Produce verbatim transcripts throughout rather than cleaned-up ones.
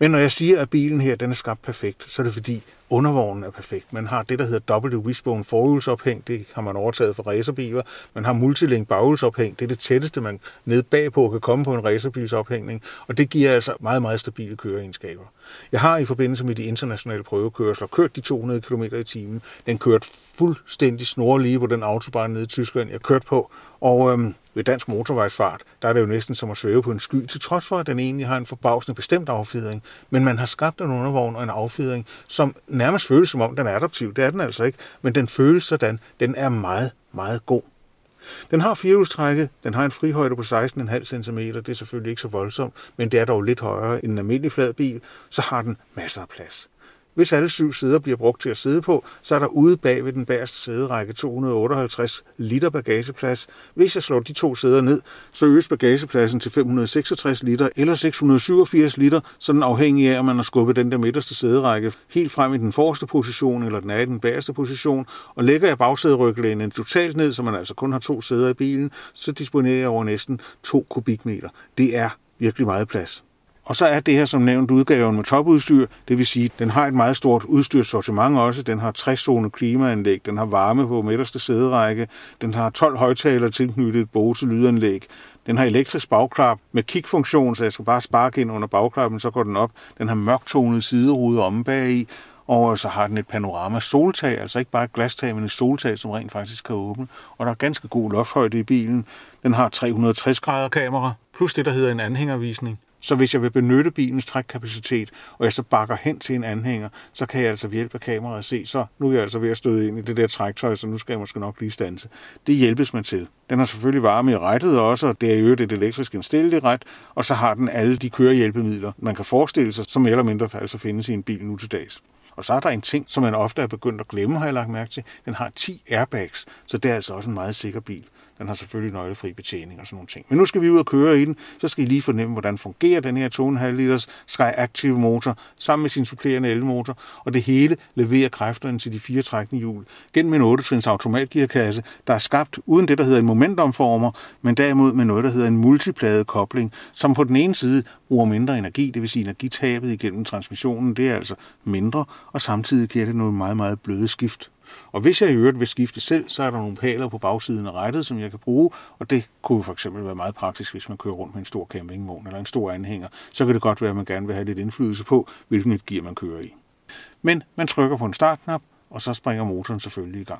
Men når jeg siger, at bilen her den er skabt perfekt, så er det fordi undervognen er perfekt. Man har det, der hedder dobbelt wishbone forhjulsophæng. Det har man overtaget fra racerbiler. Man har multilink baghjulsophæng. Det er det tætteste, man nede bagpå kan komme på en racerbilsophængning. Og det giver altså meget, meget stabile køreegenskaber. Jeg har i forbindelse med de internationale prøvekørsler kørt de to hundrede kilometer i timen. Den kørte fuldstændig snorlige på den autobahn nede i Tyskland, jeg kørte på. Og øhm, ved dansk motorvejsfart, der er det jo næsten som at svæve på en sky, til trods for, at den egentlig har en forbavsende bestemt affjedring. Men man har skabt en undervogn og en affjedring, som nærmest føles som om den er adaptiv. Det er den altså ikke, men den føles sådan. Den er meget, meget god. Den har firehjulstrækket, den har en frihøjde på seksten komma fem centimeter, det er selvfølgelig ikke så voldsomt, men det er dog lidt højere end en almindelig flad bil, så har den masser af plads. Hvis alle syv sæder bliver brugt til at sidde på, så er der ude bag ved den bagerste sæderække to hundrede otteoghalvtreds liter bagageplads. Hvis jeg slår de to sæder ned, så øges bagagepladsen til fem hundrede seksogtres liter eller seks hundrede syvogfirs liter, sådan afhængig af, om man har skubbet den der midterste sæderække helt frem i den forreste position, eller den er i den bagerste position. Og lægger jeg bagsæderyglænet totalt ned, så man altså kun har to sæder i bilen, så disponerer jeg over næsten to kubikmeter. Det er virkelig meget plads. Og så er det her som nævnt udgaven med topudstyr, det vil sige, at den har et meget stort udstyrssortiment også. Den har tres-zone klimaanlæg, den har varme på midterste sæderække, den har tolv højttalere tilknyttet et Bose lydanlæg. Den har elektrisk bagklap med kickfunktion, så jeg skal bare sparke ind under bagklappen, så går den op. Den har mørktonet siderude omme bagi, og så har den et panorama soltag, altså ikke bare et glastag, men et soltag, som rent faktisk kan åbne. Og der er ganske god lofthøjde i bilen. Den har tre hundrede og tres grader kamera, plus det, der hedder en anhængervisning. Så hvis jeg vil benytte bilens trækkapacitet, og jeg så bakker hen til en anhænger, så kan jeg altså ved hjælp af kameraet se, så nu er jeg altså ved at støde ind i det der træktøj, så nu skal jeg måske nok lige standse. Det hjælpes man til. Den har selvfølgelig varme i rettet også, og det er jo et elektrisk indstilleligt ret, og så har den alle de kørehjælpemidler, man kan forestille sig, som mere eller mindre altså findes i en bil nu til dags. Og så er der en ting, som man ofte er begyndt at glemme, har jeg lagt mærke til. Den har ti airbags, så det er altså også en meget sikker bil. Den har selvfølgelig nøglefri betjening og sådan nogle ting. Men nu skal vi ud og køre i den, så skal I lige fornemme, hvordan fungerer den her to komma fem liters Sky Active motor sammen med sin supplerende elmotor, og det hele leverer kræfterne til de fire trækkende hjul gennem en otte-trins automatgearkasse, der er skabt uden det, der hedder en momentumformer, men derimod med noget, der hedder en multipladekobling, som på den ene side bruger mindre energi, det vil sige energitabet igennem transmissionen, det er altså mindre, og samtidig giver det noget meget, meget bløde skift. Og hvis jeg i øvrigt vil skifte selv, så er der nogle pæler på bagsiden af rattet, som jeg kan bruge, og det kunne for eksempel være meget praktisk, hvis man kører rundt med en stor campingvogn eller en stor anhænger. Så kan det godt være, at man gerne vil have lidt indflydelse på, hvilken et gear man kører i. Men man trykker på en startknap, og så springer motoren selvfølgelig i gang.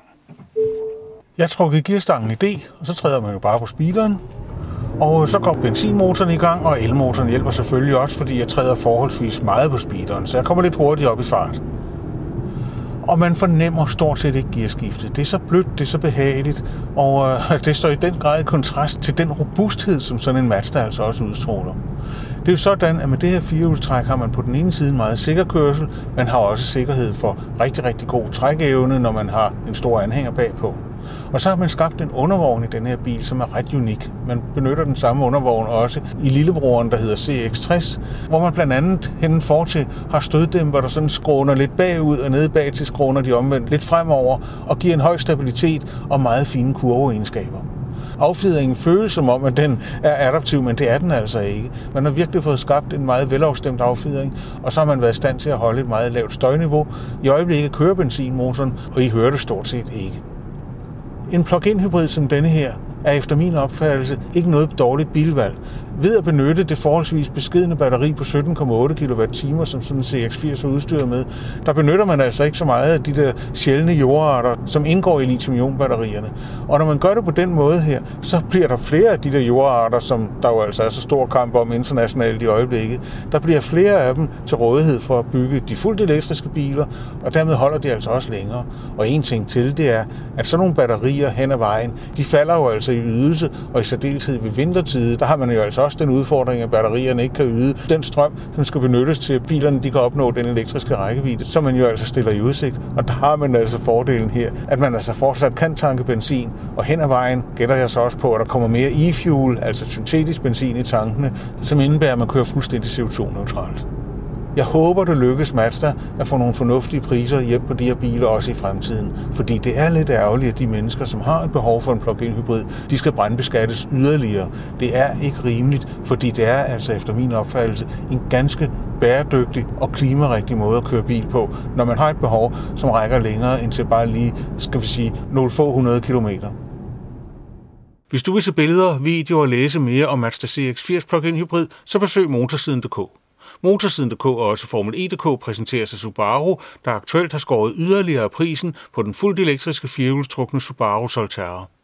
Jeg trykker gearstangen i D, og så træder man jo bare på speederen. Og så går benzinmotoren i gang, og elmotoren hjælper selvfølgelig også, fordi jeg træder forholdsvis meget på speederen, så jeg kommer lidt hurtigt op i fart. Og man fornemmer stort set ikke gearskiftet. Det er så blødt, det er så behageligt, og øh, det står i den grad i kontrast til den robusthed, som sådan en Mazda altså også udstråler. Det er jo sådan, at med det her firehjulstræk har man på den ene side en meget sikker kørsel, man har også sikkerhed for rigtig, rigtig god trækevne, når man har en stor anhænger bagpå. Og så har man skabt en undervogn i den her bil, som er ret unik. Man benytter den samme undervogn også i lillebroren, der hedder C X tres, hvor man blandt andet henne fortil har støddæmper, der sådan skråner lidt bagud, og nede bag til skråner de omvendt lidt fremover, og giver en høj stabilitet og meget fine kurveegenskaber. Affjedringen føles som om, at den er adaptiv, men det er den altså ikke. Man har virkelig fået skabt en meget velafstemt affjedring, og så har man været i stand til at holde et meget lavt støjniveau. I øjeblikket kører benzinmotoren, og I hører det stort set ikke. En plug-in hybrid som denne her er efter min opfattelse ikke noget dårligt bilvalg. Ved at benytte det forholdsvis beskedne batteri på sytten komma otte kilowatt-timer, som sådan en C X firs er udstyret med, der benytter man altså ikke så meget af de der sjældne jordarter, som indgår i lithium-ion-batterierne. Og når man gør det på den måde her, så bliver der flere af de der jordarter, som der jo altså er så stor kamp om internationalt i øjeblikket. Der bliver flere af dem til rådighed for at bygge de fuldt elektriske biler, og dermed holder de altså også længere. Og en ting til, det er, at sådan nogle batterier hen ad vejen, de falder jo altså i ydelse, og i særdeleshed ved vintertid, der har man jo altså også den udfordring, at batterierne ikke kan yde den strøm, som skal benyttes til, at bilerne de kan opnå den elektriske rækkevidde, som man jo altså stiller i udsigt. Og der har man altså fordelen her, at man altså fortsat kan tanke benzin, og hen ad vejen gætter jeg så også på, at der kommer mere e-fuel, altså syntetisk benzin i tankene, som indebærer, at man kører fuldstændig C O to neutralt. Jeg håber, det lykkes Mazda at få nogle fornuftige priser hjem på de her biler også i fremtiden. Fordi det er lidt ærgerligt, at de mennesker, som har et behov for en plug-in hybrid, de skal brandbeskattes yderligere. Det er ikke rimeligt, fordi det er altså efter min opfattelse en ganske bæredygtig og klimarigtig måde at køre bil på, når man har et behov, som rækker længere end til bare lige, skal vi sige, nogle få hundrede kilometer. Hvis du vil se billeder, videoer og læse mere om Mazda C X firs plug-in hybrid, så besøg motorsiden punktum d k. Motorsiden punktum d k og også Formel E punktum d k præsenteres af Subaru, der aktuelt har skåret yderligere prisen på den fuldt elektriske firehjulstrukne Subaru Solterra.